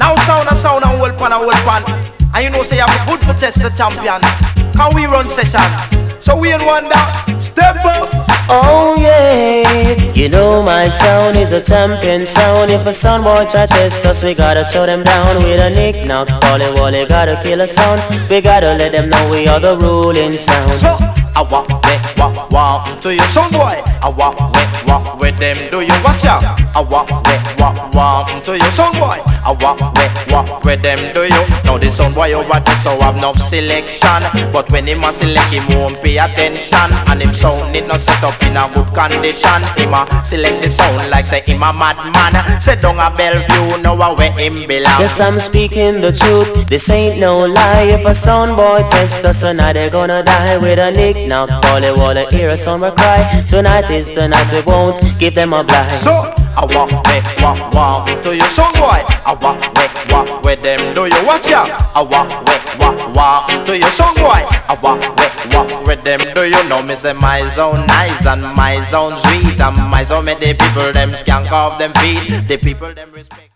Now sound and hold pan. And you know say I'm good for test the champion. Can we run session? So we in wonder, step up. Oh yeah, you know my sound is a champion sound. If a sound boy try test us, we gotta throw them down with a knick knock, Polly Wally, gotta kill a sound. We gotta let them know we are the ruling sound. So I walk to your sound boy. I walk with them. Do you watch out? I walk to your sound boy. I walk with them. Do you know the sound boy over there? So have no selection, but when him a select, him won't pay attention, and him sound it not set up in a good condition. Him a select the sound like say him a madman. Set down a Bellevue, know where him belong. Yes, I'm speaking the truth, this ain't no lie. If a sound boy test us, so now they gonna die with a knick knock, Polly Wally, hear a sound cry. Tonight is the night, we won't give them a blind. So I walk to your sound boy. I walk with them. Do you watch out? I walk to your sound boy. I walk with them. Do you know me say my zone nice and my zone sweet, and my zone make the people them skank off them feet. The people them respect.